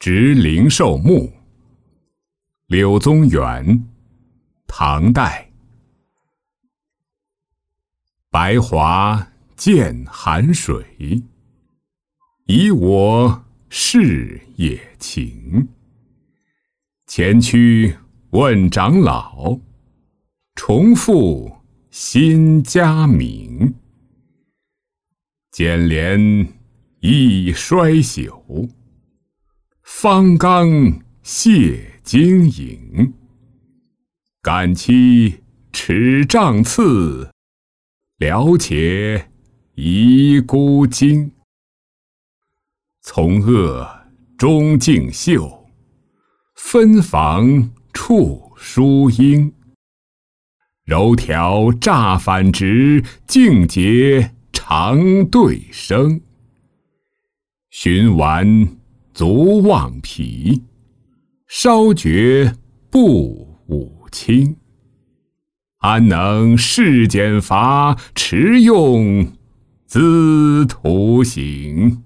值灵寿墓，柳宗元，唐代。白华见寒水，以我是也情。前去问长老，重复新家名。剪帘已衰朽，方刚谢经营。感期尺杖次，了且遗孤经。从恶中竞秀，分房处疏英。柔条乍反直，静节常对声。寻完足忘疲，稍觉不五轻。安能世间法，持用兹徒行。